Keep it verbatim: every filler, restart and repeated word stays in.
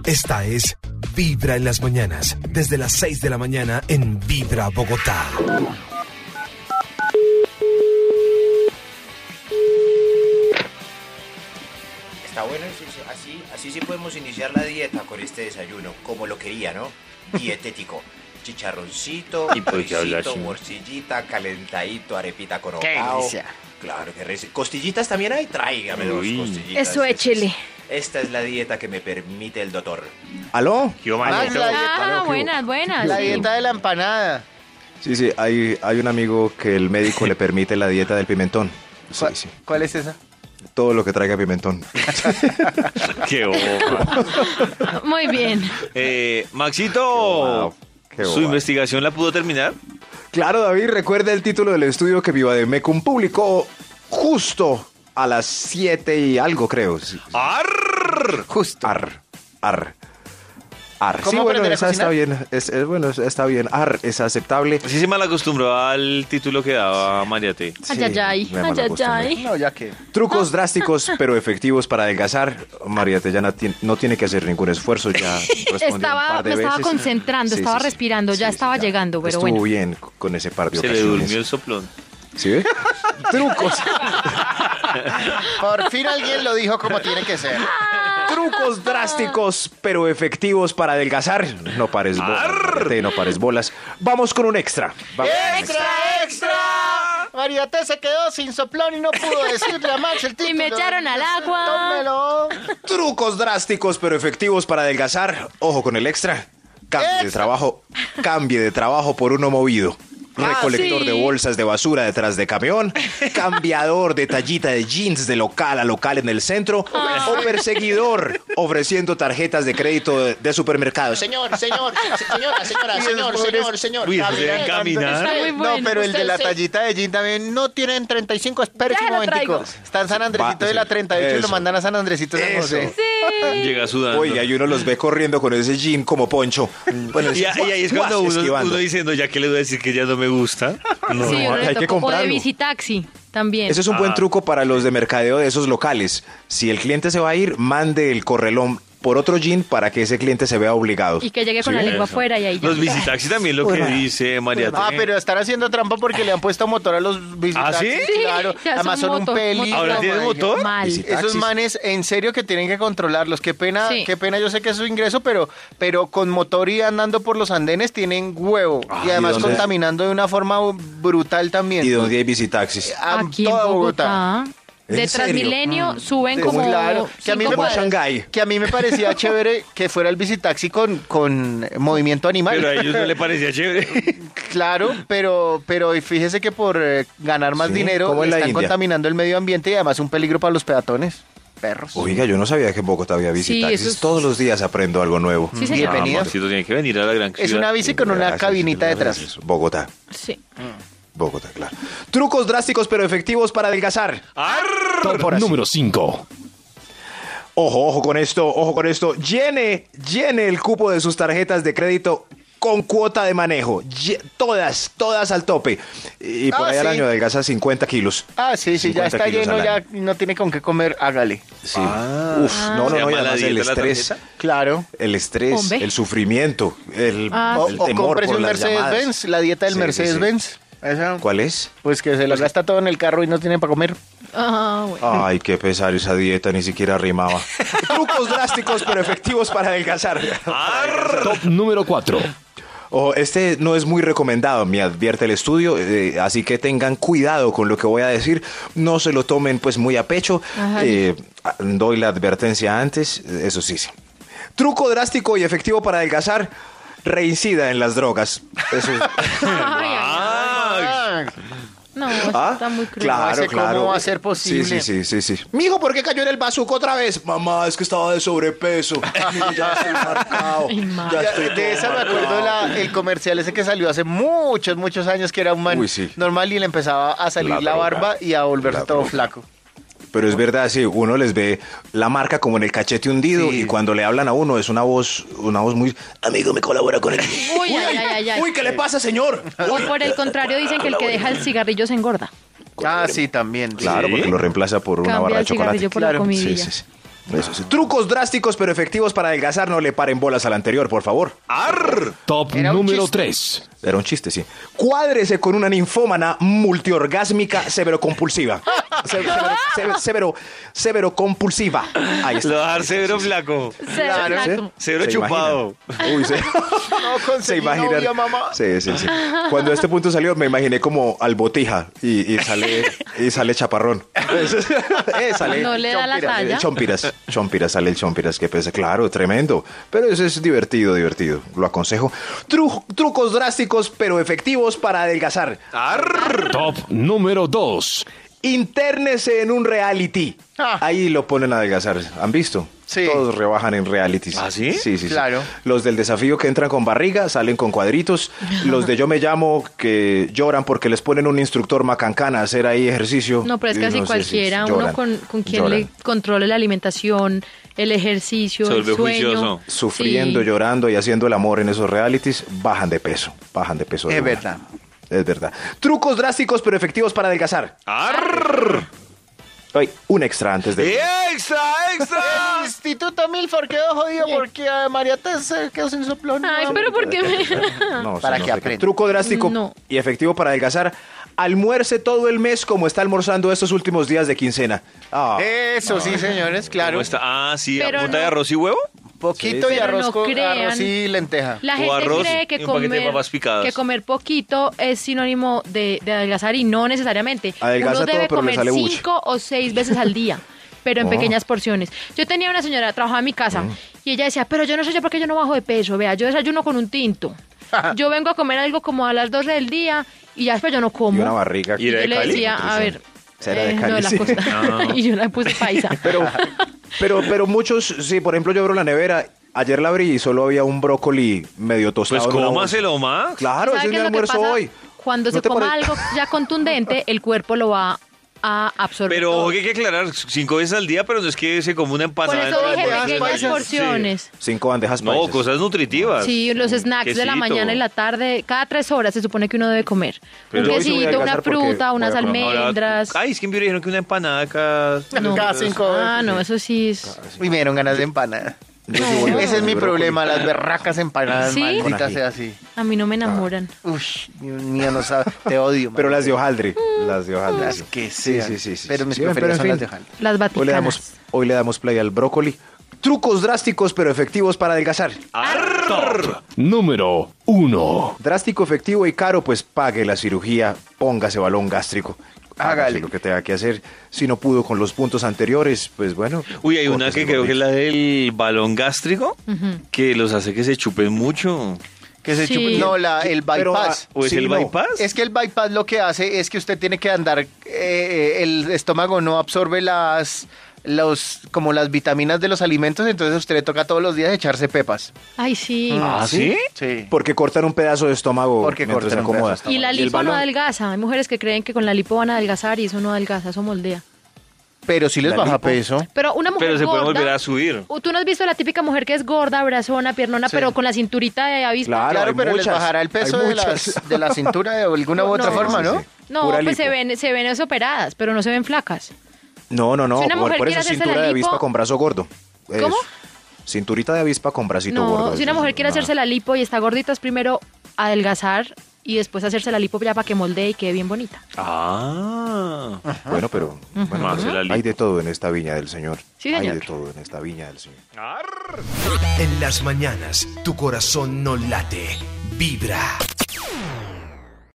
Esta es Vibra en las mañanas, desde las seis de la mañana en Vibra Bogotá. Está bueno, así, así sí podemos iniciar la dieta con este desayuno, como lo quería, ¿no? Dietético. Chicharroncito, risito, morcillita, calentadito, arepita con ocao. Claro, que rico. ¿Costillitas también hay? Tráigame dos costillitas. Eso échele. Esta es la dieta que me permite el doctor. ¿Aló? Ah, ah buenas, buenas. La sí. dieta de la empanada. Sí, sí, hay, hay un amigo que el médico le permite la dieta del pimentón. Sí, ¿Cuál, sí. ¿Cuál es esa? Todo lo que traiga pimentón. ¡Qué boba! Muy bien. Eh, Maxito, Wow, qué ¿su boba. investigación la pudo terminar? Claro, David, recuerda el título del estudio que Vivademecum publicó justo a las siete y algo, creo. Sí, sí. ¡Arr! Justo. Ar, ar, ar. ¿Cómo Sí, bueno, aprender a esa está cocinar? bien. Es, es- bueno, es- está bien. Ar es aceptable. Sí se mal acostumbró al título que daba Mariate. Sí, Ay, ay, ay. me Ay, ay, malacostumbré. ay. No, ya que. Trucos drásticos pero efectivos para adelgazar. María Tellana ti- no tiene que hacer ningún esfuerzo, ya respondió un Estaba, par de me estaba veces. concentrando, Sí, estaba sí, sí. respirando, ya Sí, sí, estaba ya. llegando, pero Estuvo bueno. bien con ese par de Se le ocasiones. durmió el soplón. ¿Sí ve? Trucos. Por fin alguien lo dijo como tiene que ser. Trucos drásticos pero efectivos para adelgazar. No pares bolas. Mariate, no pares bolas. Vamos con un extra. Vamos con un ¡Extra, extra! Mariate se quedó sin soplón y no pudo decirle a Max el título. Y me echaron al agua. Tómelo. Trucos drásticos pero efectivos para adelgazar. Ojo con el extra. Cambie de Extra. trabajo. Cambie de trabajo por uno movido. Recolector sí. de bolsas de basura detrás de camión, cambiador de tallita de jeans de local a local en el centro, o perseguidor ofreciendo tarjetas de crédito de, de supermercados. Señor, señor, señora, señora, Y señor, los señor, señor. Uy, eso Camine, deben caminar. Está muy No, bueno. pero el de la Usted se- tallita de jean también no tienen treinta y cinco. Espérese Ya un lo momentico. traigo. Está en San Andresito Va, de la sí, treinta y ocho y lo eso. mandan a San Andresito de San Eso. José. Sí. Llega sudando. Oiga, y uno los ve corriendo con ese jean como poncho. Bueno, y, y ahí es cuando uno, esquivando. uno diciendo, ya que le voy a decir que ya no me gusta. No. Sí, uno hay le que tocó. O de comprarlo. visitaxi también. Ese es un buen Ah. truco para los de mercadeo de esos locales. Si el cliente se va a ir, mande el correlón por otro jean para que ese cliente se vea obligado. Y que llegue con Sí, la lengua eso. afuera y ahí ya. Los visitaxis también lo que dice Mariate. Ah, pero están haciendo trampa porque le han puesto motor a los visitantes. ¿Ah, sí? Claro. Ya Además son son moto- un peligro. moto- ¿Ahora tiene madre. motor? Mal. Visita- Esos Taxis. manes, en serio que tienen que controlarlos. Qué pena, Sí. qué pena, yo sé que es su ingreso, pero, pero con motor y andando por los andenes tienen huevo. Ah, y además ¿y dónde? contaminando de una forma brutal también. ¿Y dónde hay visitaxis? A Aquí en toda Bogotá. ¿En De serio? Transmilenio suben Sí, como claro. Que a mí cinco me Como parece- Shanghái. Que a mí me parecía chévere que fuera el visitaxi con, con movimiento animal. Pero a ellos no le parecía chévere. Claro, pero, pero fíjese que por eh, ganar más Sí, dinero como en la están India. contaminando el medio ambiente y además un peligro para los peatones. Perros. Oiga, yo no sabía que en Bogotá había visitaxis. eso es- Todos los días aprendo algo nuevo. Sí, señor. Ah, Bienvenido. Maxito tiene que venir a la gran Es ciudad. una bici con una Gracias, cabinita gracias. detrás. Bogotá. Sí. Bogotá, claro. Trucos drásticos pero efectivos para adelgazar. Top número cinco. Ojo, ojo con esto, ojo con esto. Llene, llene el cupo de sus tarjetas de crédito con cuota de manejo. Lle- todas, todas al tope. Y por Ah, ahí al sí. año adelgaza cincuenta kilos. Ah, sí, sí, ya cincuenta está kilos lleno, al ya año. no tiene con qué comer, hágale. Sí. Uf, no, ¿Se no, no, y llama la además el dieta la estrés. tarjeta? Claro. El estrés, Hombre. el sufrimiento, el, Ah, O, el o temor cómprese por un las llamadas. Mercedes-Benz, la dieta del Sí, sí, sí. Mercedes-Benz. Esa, ¿Cuál es? pues que se la gasta todo en el carro y no tiene para comer. Ah, bueno. Ay, qué pesar esa dieta, ni siquiera rimaba. Trucos drásticos pero efectivos para adelgazar. Top número cuatro. Ojo, este no es muy recomendado, me advierte el estudio, eh, así que tengan cuidado con lo que voy a decir. No se lo tomen pues muy a pecho. Ajá. Eh, doy la advertencia antes, eso sí, sí. Truco drástico y efectivo para adelgazar, reincida en las drogas. Eso es- Ay, ay, Ah, no, eso ¿Ah? está muy cruel. Claro, Ese cómo claro. va a ser posible. Sí, sí, sí, sí, sí. Mijo, ¿por qué cayó en el bazuco otra vez? Mamá, es que estaba de sobrepeso. Mire, ya estoy marcado. Ay, ma. Ya Ya, estoy todo de esa me acuerdo marcado. la- el comercial ese que salió hace muchos, muchos años, que era un man Uy, sí. normal y le empezaba a salir La la, droga. barba y a volverse La todo droga. flaco. Pero es verdad, sí, uno les ve la marca como en el cachete hundido Sí. y cuando le hablan a uno es una voz, una voz muy... Amigo, me colabora con él. Uy, ay, ay, ay, ay. Uy, ¿qué le pasa, señor? O por el contrario dicen que el que deja el cigarrillo se engorda. Ah, sí, también. Claro, Sí. porque lo reemplaza por una Cambia barra de el cigarrillo chocolate. por Claro. la comida. Sí, sí, sí. Eso sí. Trucos drásticos pero efectivos para adelgazar. No le paren bolas al anterior, por favor. ¡Arr! Top Era un número chiste. tres. Era un chiste, sí. Cuádrese con una ninfómana multiorgásmica severo-compulsiva. Se- Severo, severo, severo, severo-compulsiva. Ahí está. Lo va a dar severo flaco. Cero Claro, flaco. Severo ¿Se chupado. imagina? Uy, sí. No Se conseguí imagina. novia, mamá. Sí, sí, sí. Cuando este punto salió, me imaginé como al botija y, y sale y sale chaparrón. Eh, sale No le da la chompiras, talla. eh, Chompiras, chompiras, sale el chompiras que pesa. Claro, tremendo. Pero eso es divertido, divertido. Lo aconsejo. Tru- trucos drásticos pero efectivos para adelgazar. ¡Arr! Top número dos. Intérnese en un reality. Ah. Ahí lo ponen a adelgazar. ¿Han visto? Sí. Todos rebajan en realities. ¿Ah, sí? Sí, sí, sí. Claro. Los del desafío que entran con barriga salen con cuadritos. Los de Yo Me Llamo que lloran porque les ponen un instructor macancana a hacer ahí ejercicio. No, pero es Y casi no sé si cualquiera. Uno lloran, con, con quien lloran. le controle la alimentación, el ejercicio, Se el vuelve sueño. juicioso. Sufriendo, Sí. llorando y haciendo el amor en esos realities, bajan de peso. Bajan de peso. de Es una. verdad. Es verdad. Trucos drásticos pero efectivos para adelgazar. ¡Arr! Ay, un extra antes de... ¡Extra, extra! El Instituto Milford quedó jodido porque a María Teresa quedó sin soplón. Ay, No, pero ¿por qué me...? No, Para sí, no que sé qué. aprenda. Truco drástico No. y efectivo para adelgazar. Almuerce todo el mes como está almorzando estos últimos días de quincena. Ah, Eso sí, señores, claro. ¿Cómo está? Ah, sí, Pero a punta de no. arroz y huevo. Poquito Sí, y sí. Pero arroz, no con- crean. arroz y lenteja. La O gente arroz cree que y un paquete de comer, papas picadas. que comer poquito es sinónimo de, de adelgazar y no necesariamente. Adelgaza Uno todo, debe pero le comer sale buche. cinco o seis veces al día, pero en Oh. pequeñas porciones. Yo tenía una señora, trabajaba en mi casa, y ella decía, pero yo no sé yo por qué yo no bajo de peso. Vea, yo desayuno con un tinto. Yo vengo a comer algo como a las doce del día y ya después yo no como. y una barriga. Y era yo de le Cali, decía, a ver, Será de eh, Cali, no, de la sí. costa. Ah. Y yo la puse paisa. Pero, pero, pero muchos, sí, por ejemplo, yo abro la nevera. Ayer la abrí y solo había un brócoli medio tostado. Pues en una bolsa. cómaselo más. Claro, ese ¿Sabe es qué mi es lo que almuerzo pasa? hoy. Cuando ¿No se te coma parece? algo ya contundente, el cuerpo lo va a absorber. Pero todo. ojo que hay que aclarar, cinco veces al día, pero no es que se come una Por empanada. eso dentro de dije la bandejas pequeñas paisas. porciones. Cinco bandejas No, paisas. cosas nutritivas. Sí, los snacks de la Quesito. mañana y la tarde, cada tres horas se supone que uno debe comer. Pero un hoy sí voy a quesito, una adelgazar porque fruta, unas voy a comer. Ahora, almendras. ay, es que me dijeron que una empanada cada... No. Cada cinco. Ah, no, eso sí es... Uy, me dieron ganas de empanada. Yo sí voy a Ese es mi brócoli. problema, las berracas empanadas, ¿Sí? maldita Con ají. sea así. A mí no me enamoran. Uy, Dios mío, no sabe, te odio. Pero man. las de hojaldre. Las de hojaldre. Las sí. que Sí, sean. sí, sí, sí. Pero mis Sí, preferidas en son fin, las de Jal. Las Hoy le, vaticanas. damos, hoy le damos play al brócoli. Trucos drásticos pero efectivos para adelgazar. Top número uno. Drástico, efectivo y caro, pues pague la cirugía, póngase balón gástrico. Hágale. Hágase lo que tenga que hacer. Si no pudo con los puntos anteriores, pues bueno. Uy, hay una córtese que el creo que es gordito. la del balón gástrico, que los hace que se chupen mucho. Que se Sí. chupe- No, la, el Pero, bypass. ¿O es Sí, el no. bypass? Es que el bypass lo que hace es que usted tiene que andar, eh, eh, el estómago no absorbe las, los, como las vitaminas de los alimentos, entonces a usted le toca todos los días echarse pepas. Ay, sí. ¿Ah, sí? Sí. Porque cortan un pedazo de estómago Porque mientras se cortan un acomoda. pedazo de Y la el lipo no balón- adelgaza. Hay mujeres que creen que con la lipo van a adelgazar y eso no adelgaza, eso moldea. Pero sí les La baja lipo. peso. Pero una mujer Pero se puede gorda, volver a subir. ¿Tú no has visto la típica mujer que es gorda, brazona, piernona, Sí. pero con la cinturita de avispa? Claro, Claro, hay pero les muchas, bajará el peso hay de, muchas. las, de la cintura de alguna u otra No, forma, sí, ¿no? sí. No, Pura pues se lipo. ven, se ven es operadas, pero no se ven flacas. No, no, no. Si una por, mujer por quiere eso hacerse cintura la de lipo- avispa con brazo gordo. Es ¿Cómo? Cinturita de avispa con bracito No, gordo. si una Eso mujer es quiere nada. hacerse la lipo y está gordita, es primero adelgazar y después hacerse la lipo ya para que moldee y quede bien bonita. Ah. Bueno, pero bueno, Hace la lipo. hay de todo en esta viña del Señor. Sí, Hay señor. de todo en esta viña del Señor. En las mañanas, tu corazón no late, vibra.